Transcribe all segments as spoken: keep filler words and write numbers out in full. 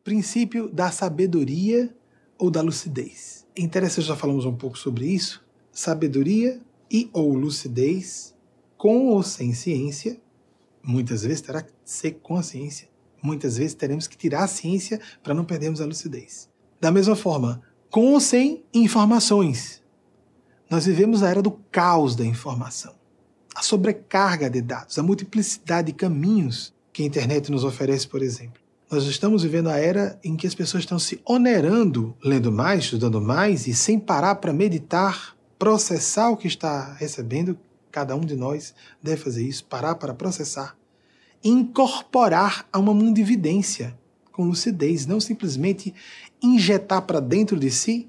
princípio da sabedoria ou da lucidez. É interessante, já falamos um pouco sobre isso. Sabedoria e ou lucidez, com ou sem ciência, muitas vezes terá que ser com a ciência, muitas vezes teremos que tirar a ciência para não perdermos a lucidez. Da mesma forma, com ou sem informações. Nós vivemos a era do caos da informação, a sobrecarga de dados, a multiplicidade de caminhos que a internet nos oferece, por exemplo. Nós estamos vivendo a era em que as pessoas estão se onerando, lendo mais, estudando mais, e sem parar para meditar, processar o que está recebendo. Cada um de nós deve fazer isso, parar para processar, incorporar a uma mundividência com lucidez, não simplesmente injetar para dentro de si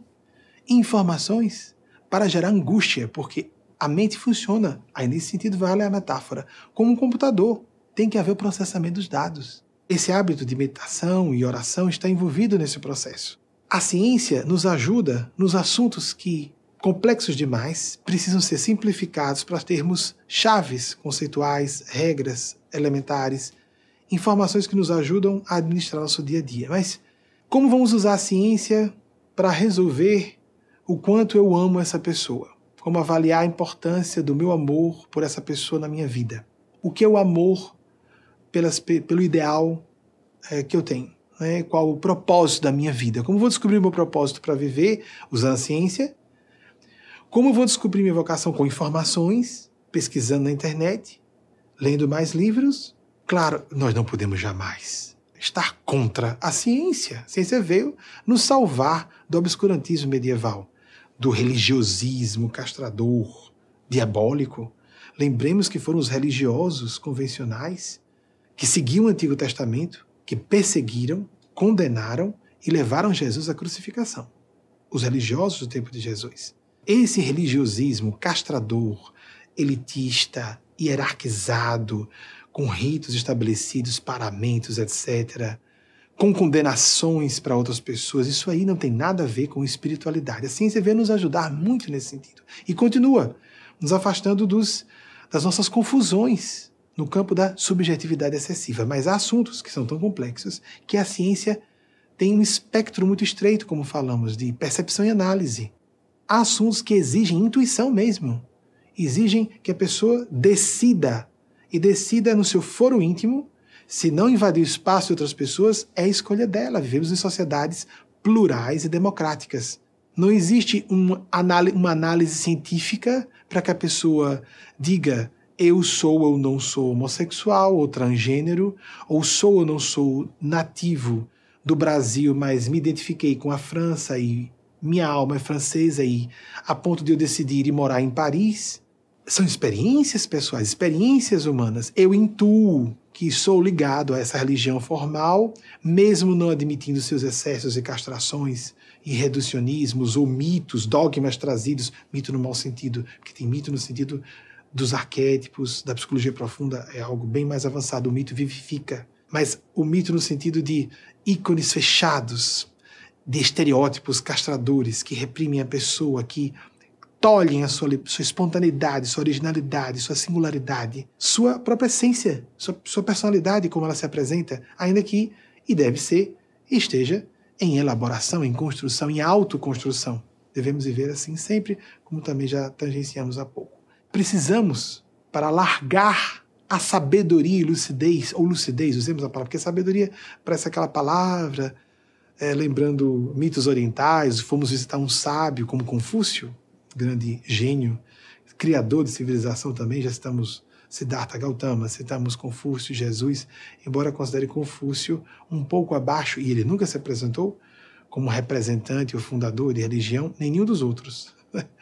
informações para gerar angústia, porque a mente funciona, aí nesse sentido vale a metáfora, como um computador, tem que haver o processamento dos dados. Esse hábito de meditação e oração está envolvido nesse processo. A ciência nos ajuda nos assuntos que, complexos demais, precisam ser simplificados para termos chaves conceituais, regras elementares, informações que nos ajudam a administrar nosso dia a dia. Mas como vamos usar a ciência para resolver o quanto eu amo essa pessoa? Como avaliar a importância do meu amor por essa pessoa na minha vida? O que é o amor pelas, pelo ideal é, que eu tenho? Né? Qual o propósito da minha vida? Como vou descobrir o meu propósito para viver usando a ciência? Como eu vou descobrir minha vocação com informações, pesquisando na internet, lendo mais livros? Claro, nós não podemos jamais estar contra a ciência. A ciência veio nos salvar do obscurantismo medieval, do religiosismo castrador, diabólico. Lembremos que foram os religiosos convencionais que seguiam o Antigo Testamento, que perseguiram, condenaram e levaram Jesus à crucificação. Os religiosos do tempo de Jesus. Esse religiosismo castrador, elitista, hierarquizado, com ritos estabelecidos, paramentos, etcétera, com condenações para outras pessoas, isso aí não tem nada a ver com espiritualidade. A ciência veio nos ajudar muito nesse sentido. E continua nos afastando dos, das nossas confusões no campo da subjetividade excessiva. Mas há assuntos que são tão complexos que a ciência tem um espectro muito estreito, como falamos, de percepção e análise. Há assuntos que exigem intuição mesmo. Exigem que a pessoa decida. E decida no seu foro íntimo. Se não invadir o espaço de outras pessoas, é a escolha dela. Vivemos em sociedades plurais e democráticas. Não existe um anál- uma análise científica para que a pessoa diga eu sou ou não sou homossexual ou transgênero, ou sou ou não sou nativo do Brasil, mas me identifiquei com a França e minha alma é francesa e a ponto de eu decidir ir morar em Paris. São experiências pessoais, experiências humanas. Eu intuo que sou ligado a essa religião formal, mesmo não admitindo seus excessos e castrações e reducionismos ou mitos, dogmas trazidos, mito no mau sentido, porque tem mito no sentido dos arquétipos, da psicologia profunda, é algo bem mais avançado, o mito vivifica. Mas o mito no sentido de ícones fechados, de estereótipos castradores que reprimem a pessoa, que tolhem a sua, sua espontaneidade, sua originalidade, sua singularidade, sua própria essência, sua, sua personalidade, como ela se apresenta, ainda que, e deve ser, esteja em elaboração, em construção, em autoconstrução. Devemos viver assim sempre, como também já tangenciamos há pouco. Precisamos, para largar a sabedoria e lucidez, ou lucidez, usemos a palavra, porque sabedoria parece aquela palavra, é, lembrando mitos orientais, fomos visitar um sábio como Confúcio, grande gênio, criador de civilização também, já citamos Siddhartha Gautama, citamos Confúcio, Jesus, embora considere Confúcio um pouco abaixo, e ele nunca se apresentou como representante ou fundador de religião, nem nenhum dos outros.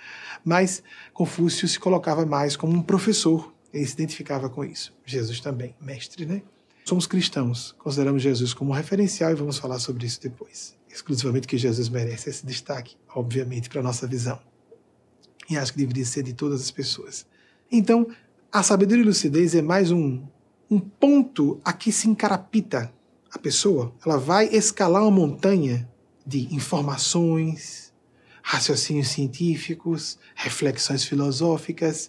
Mas Confúcio se colocava mais como um professor, ele se identificava com isso. Jesus também, mestre, né? Somos cristãos, consideramos Jesus como referencial e vamos falar sobre isso depois. Exclusivamente que Jesus merece esse destaque, obviamente, para a nossa visão. E acho que deveria ser de todas as pessoas. Então, a sabedoria e lucidez é mais um, um ponto a que se encarapita a pessoa. Ela vai escalar uma montanha de informações, raciocínios científicos, reflexões filosóficas,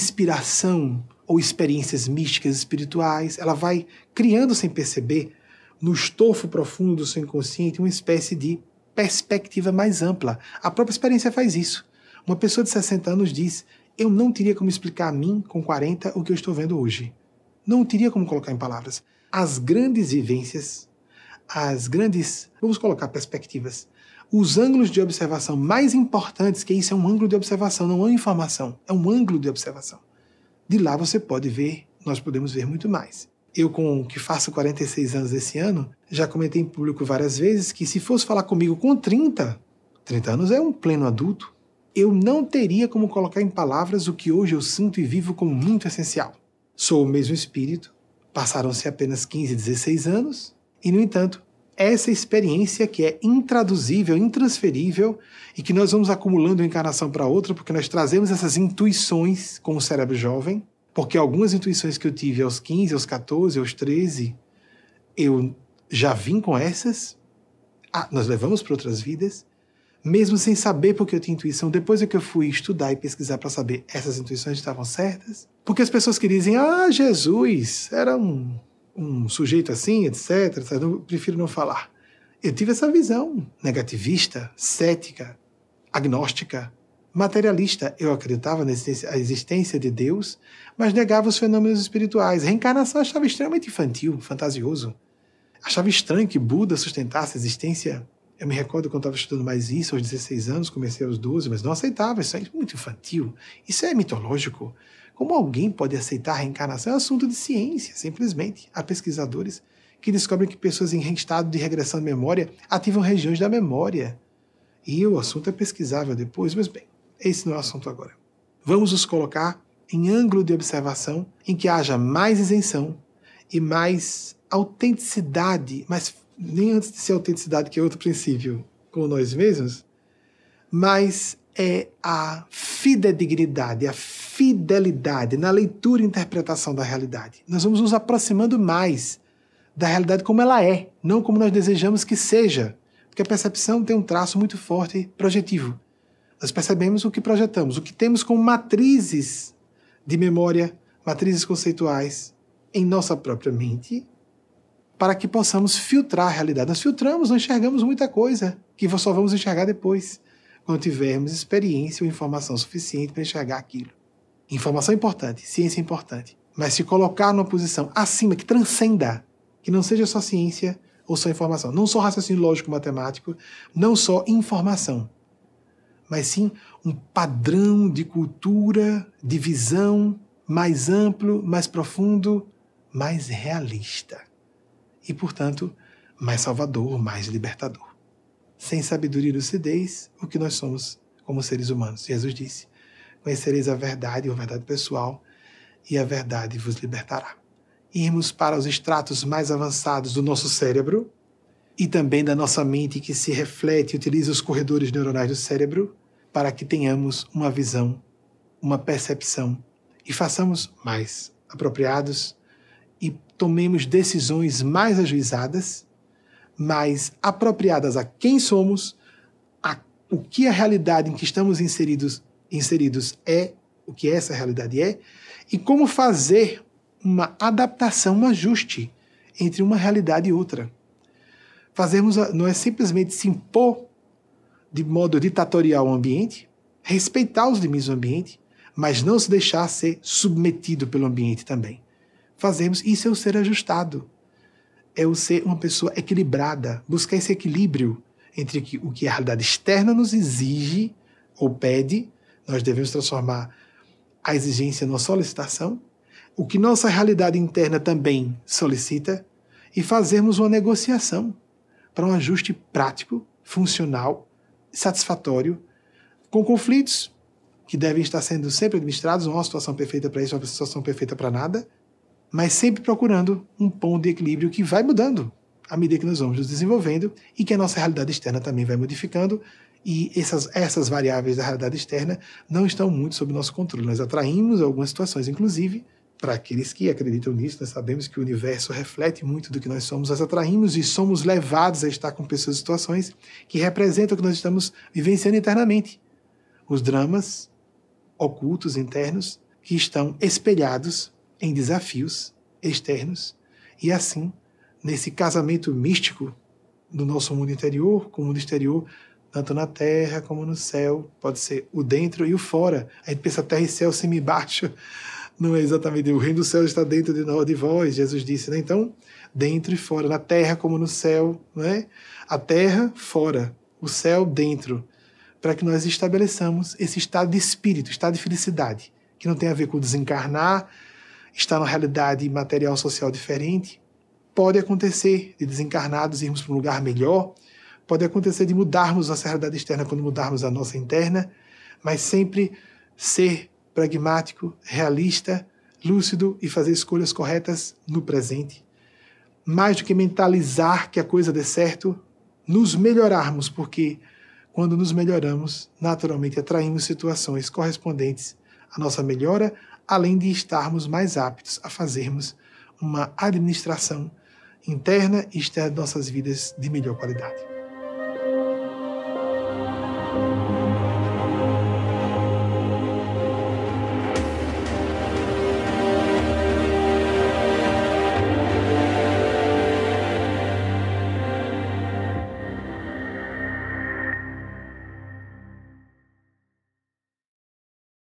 inspiração ou experiências místicas espirituais. Ela vai criando sem perceber no estofo profundo do seu inconsciente, uma espécie de perspectiva mais ampla. A própria experiência faz isso. Uma pessoa de sessenta anos diz: eu não teria como explicar a mim, com quarenta, o que eu estou vendo hoje. Não teria como colocar em palavras. As grandes vivências, as grandes, vamos colocar perspectivas, os ângulos de observação mais importantes, que isso é um ângulo de observação, não é uma informação, é um ângulo de observação. De lá você pode ver, nós podemos ver muito mais. Eu, com que faço quarenta e seis anos esse ano, já comentei em público várias vezes que se fosse falar comigo com trinta, trinta anos é um pleno adulto, eu não teria como colocar em palavras o que hoje eu sinto e vivo como muito essencial. Sou o mesmo espírito, passaram-se apenas quinze, dezesseis anos, e, no entanto, essa experiência que é intraduzível, intransferível, e que nós vamos acumulando de uma encarnação para outra, porque nós trazemos essas intuições com o cérebro jovem, porque algumas intuições que eu tive aos quinze, aos catorze, aos treze, eu já vim com essas, ah, nós levamos para outras vidas, mesmo sem saber porque eu tinha intuição, depois é que eu fui estudar e pesquisar para saber essas intuições estavam certas. Porque as pessoas que dizem, ah, Jesus era um, um sujeito assim, etcétera, eu prefiro não falar. Eu tive essa visão negativista, cética, agnóstica, materialista. Eu acreditava na existência de Deus, mas negava os fenômenos espirituais. Reencarnação eu achava extremamente infantil, fantasioso. Achava estranho que Buda sustentasse a existência. Eu me recordo quando eu estava estudando mais isso, aos dezesseis anos, comecei aos doze, mas não aceitava, isso é muito infantil, isso é mitológico. Como alguém pode aceitar a reencarnação? É um assunto de ciência, simplesmente. Há pesquisadores que descobrem que pessoas em estado de regressão de memória ativam regiões da memória. E o assunto é pesquisável depois, mas bem, esse não é o assunto agora. Vamos nos colocar em ângulo de observação em que haja mais isenção e mais autenticidade, mas nem antes de ser autenticidade, que é outro princípio, com nós mesmos, mas é a fidedignidade, a fidelidade na leitura e interpretação da realidade. Nós vamos nos aproximando mais da realidade como ela é, não como nós desejamos que seja, porque a percepção tem um traço muito forte projetivo. Nós percebemos o que projetamos, o que temos como matrizes de memória, matrizes conceituais em nossa própria mente, para que possamos filtrar a realidade. Nós filtramos, não enxergamos muita coisa, que só vamos enxergar depois, quando tivermos experiência ou informação suficiente para enxergar aquilo. Informação é importante, ciência é importante, mas se colocar numa posição acima, que transcenda, que não seja só ciência ou só informação, não só raciocínio lógico-matemático, não só informação, mas sim um padrão de cultura, de visão mais amplo, mais profundo, mais realista. E, portanto, mais salvador, mais libertador. Sem sabedoria e lucidez, o que nós somos como seres humanos. Jesus disse, conhecereis a verdade, a verdade pessoal, e a verdade vos libertará. Irmos para os estratos mais avançados do nosso cérebro e também da nossa mente que se reflete e utiliza os corredores neuronais do cérebro para que tenhamos uma visão, uma percepção e façamos mais apropriados e tomemos decisões mais ajuizadas, mais apropriadas a quem somos, a o que a realidade em que estamos inseridos, inseridos é, o que essa realidade é, e como fazer uma adaptação, um ajuste entre uma realidade e outra. Fazermos, não é simplesmente se impor de modo ditatorial ao ambiente, respeitar os limites do ambiente, mas não se deixar ser submetido pelo ambiente também. Fazemos, isso é o ser ajustado, é o ser uma pessoa equilibrada, buscar esse equilíbrio entre o que a realidade externa nos exige ou pede, nós devemos transformar a exigência numa solicitação, o que nossa realidade interna também solicita, e fazermos uma negociação para um ajuste prático, funcional, satisfatório, com conflitos que devem estar sendo sempre administrados, não há uma situação perfeita para isso, uma situação perfeita para nada, mas sempre procurando um ponto de equilíbrio que vai mudando à medida que nós vamos nos desenvolvendo e que a nossa realidade externa também vai modificando, e essas, essas variáveis da realidade externa não estão muito sob nosso controle. Nós atraímos algumas situações, inclusive, para aqueles que acreditam nisso, nós sabemos que o universo reflete muito do que nós somos, nós atraímos e somos levados a estar com pessoas e situações que representam o que nós estamos vivenciando internamente. Os dramas ocultos, internos, que estão espelhados em desafios externos, e assim nesse casamento místico do nosso mundo interior com o mundo exterior, tanto na terra como no céu. Pode ser o dentro e o fora. A gente pensa terra e céu, cima e baixo. Não é exatamente. O reino do céu está dentro de nós, de vós, Jesus disse, né? Então, dentro e fora, na terra como no céu, não é? A terra fora, o céu dentro, para que nós estabeleçamos esse estado de espírito, estado de felicidade, que não tem a ver com desencarnar, estar numa realidade material social diferente. Pode acontecer de desencarnados irmos para um lugar melhor, pode acontecer de mudarmos nossa realidade externa quando mudarmos a nossa interna, mas sempre ser pragmático, realista, lúcido e fazer escolhas corretas no presente. Mais do que mentalizar que a coisa dê certo, nos melhorarmos, porque quando nos melhoramos, naturalmente atraímos situações correspondentes à nossa melhora, além de estarmos mais aptos a fazermos uma administração interna e externa de nossas vidas de melhor qualidade.